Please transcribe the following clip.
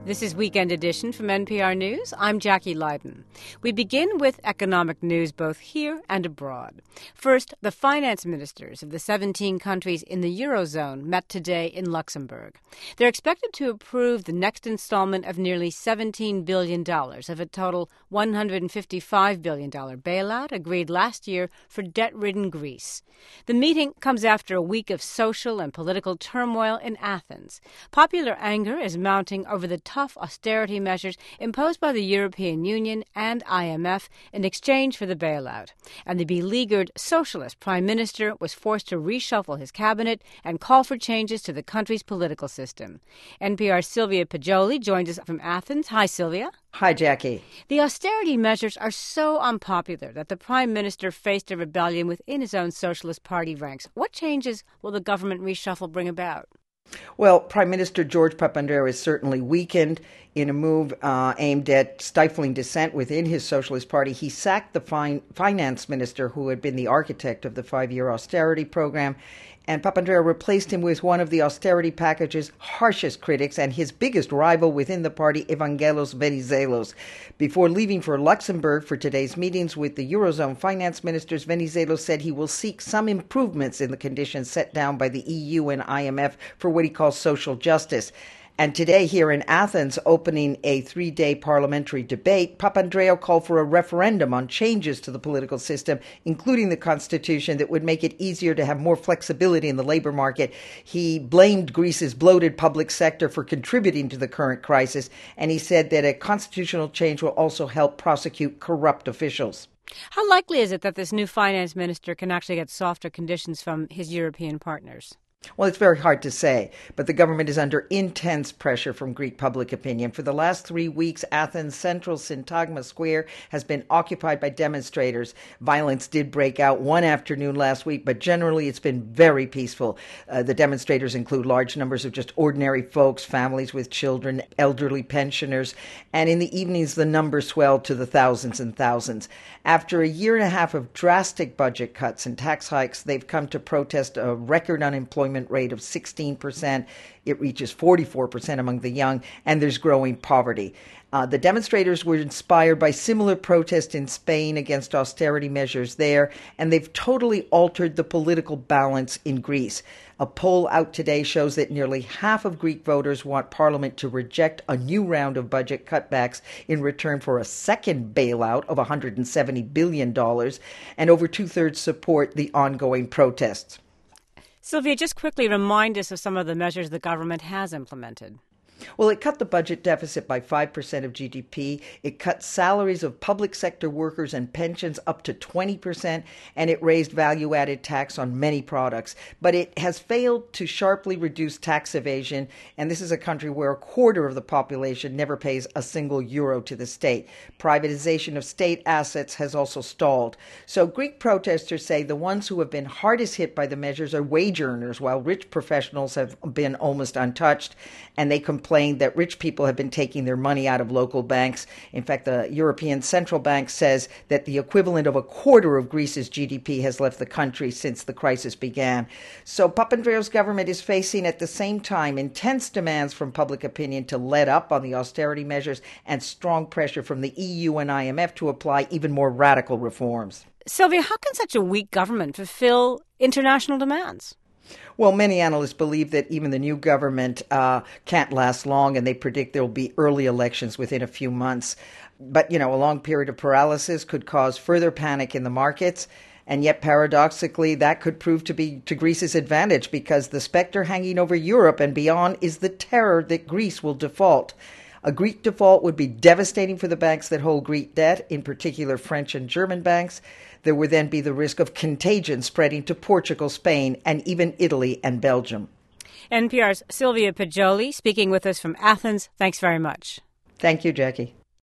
This is Weekend Edition from NPR News. I'm Jackie Leiden. We begin with economic news both here and abroad. First, the finance ministers of the 17 countries in the Eurozone met today in Luxembourg. They're expected to approve the next installment of nearly $17 billion of a total $155 billion bailout agreed last year for debt-ridden Greece. The meeting comes after a week of social and political turmoil in Athens. Popular anger is mounting over the tough austerity measures imposed by the European Union and IMF in exchange for the bailout. And the beleaguered socialist prime minister was forced to reshuffle his cabinet and call for changes to the country's political system. NPR's Sylvia Poggioli joins us from Athens. Hi, Sylvia. Hi, Jackie. The austerity measures are so unpopular that the prime minister faced a rebellion within his own Socialist Party ranks. What changes will the government reshuffle bring about? Well, Prime Minister George Papandreou is certainly weakened in a move aimed at stifling dissent within his Socialist Party. He sacked the finance minister who had been the architect of the 5-year austerity program, and Papandreou replaced him with one of the austerity package's harshest critics and his biggest rival within the party, Evangelos Venizelos. Before leaving for Luxembourg for today's meetings with the Eurozone finance ministers, Venizelos said he will seek some improvements in the conditions set down by the EU and IMF for what he calls social justice. And today here in Athens, opening a 3-day parliamentary debate, Papandreou called for a referendum on changes to the political system, including the constitution, that would make it easier to have more flexibility in the labor market. He blamed Greece's bloated public sector for contributing to the current crisis, and he said that a constitutional change will also help prosecute corrupt officials. How likely is it that this new finance minister can actually get softer conditions from his European partners? Well, it's very hard to say, but the government is under intense pressure from Greek public opinion. For the last 3 weeks, Athens' central Syntagma Square has been occupied by demonstrators. Violence did break out one afternoon last week, but generally it's been very peaceful. The demonstrators include large numbers of just ordinary folks, families with children, elderly pensioners, and in the evenings the numbers swelled to the thousands and thousands. After a year and a half of drastic budget cuts and tax hikes, they've come to protest a record unemployment rate of 16%. It reaches 44% among the young, and there's growing poverty. The demonstrators were inspired by similar protests in Spain against austerity measures there, and they've totally altered the political balance in Greece. A poll out today shows that nearly half of Greek voters want Parliament to reject a new round of budget cutbacks in return for a second bailout of $170 billion, and over two-thirds support the ongoing protests. Sylvia, just quickly remind us of some of the measures the government has implemented. Well, it cut the budget deficit by 5% of GDP. It cut salaries of public sector workers and pensions up to 20%, and it raised value-added tax on many products. But it has failed to sharply reduce tax evasion, and this is a country where a quarter of the population never pays a single euro to the state. Privatization of state assets has also stalled. So Greek protesters say the ones who have been hardest hit by the measures are wage earners, while rich professionals have been almost untouched, and they complained that rich people have been taking their money out of local banks. In fact, the European Central Bank says that the equivalent of a quarter of Greece's GDP has left the country since the crisis began. So Papandreou's government is facing at the same time intense demands from public opinion to let up on the austerity measures and strong pressure from the EU and IMF to apply even more radical reforms. Sylvia, how can such a weak government fulfill international demands? Well, many analysts believe that even the new government can't last long, and they predict there will be early elections within a few months. But, a long period of paralysis could cause further panic in the markets. And yet, paradoxically, that could prove to be to Greece's advantage, because the specter hanging over Europe and beyond is the terror that Greece will default. A Greek default would be devastating for the banks that hold Greek debt, in particular French and German banks. There would then be the risk of contagion spreading to Portugal, Spain, and even Italy and Belgium. NPR's Sylvia Poggioli speaking with us from Athens. Thanks very much. Thank you, Jackie.